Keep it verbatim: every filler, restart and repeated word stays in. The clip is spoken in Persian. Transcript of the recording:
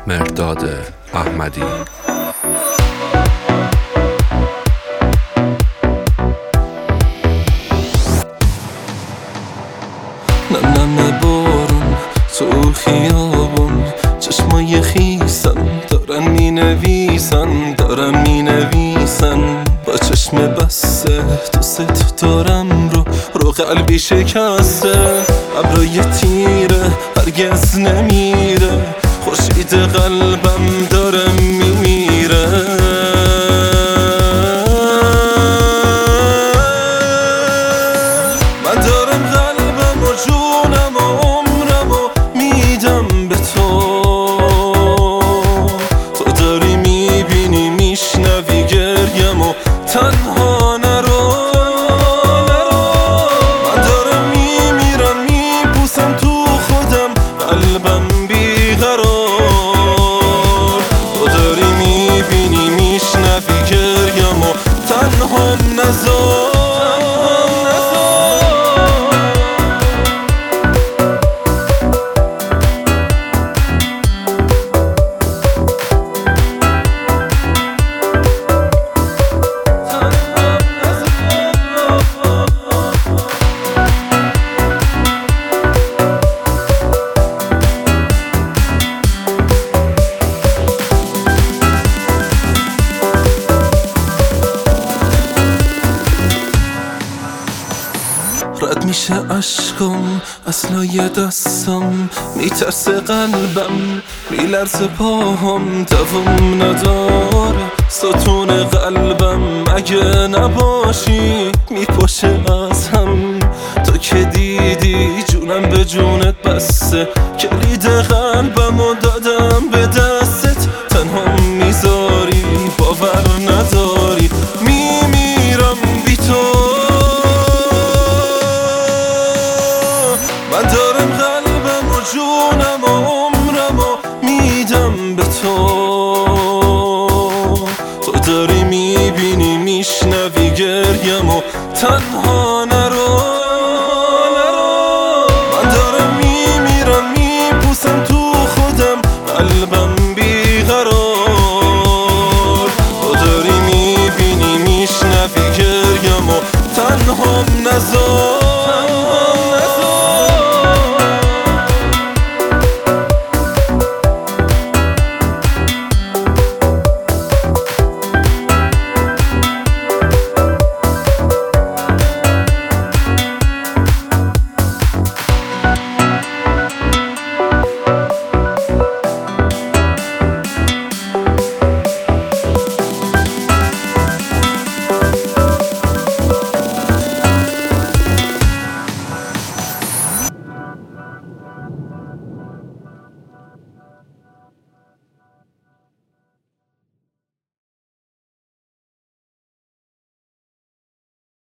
مرداد احمدی. نم نم بارون تو خیابون، چشمای خیسن دارن می نویسن دارن می نویسن با چشم بسته دوست دارم رو رو قلبی شکسته. ابرای تیره هرگز نمیره، خورشید قلبم داره میمیره. من دارم قلبم و جونم و عمرم و میدم به تو، تو داری میبینی میشنوی گریم و تنها نرو. من دارم میمیرم میبوسم تو خودم، قلبم بیقرار. تو داری میبینی میشنوی گریم و تنها نذار. رد میشه عشقم از لای دستم، میترسه قلبم میلرزه پاهم، دوام نداره ستون قلبم. اگه نباشی میپاشه از هم، تو که دیدی جونم به جونت بسته، کلید قلبمو دادم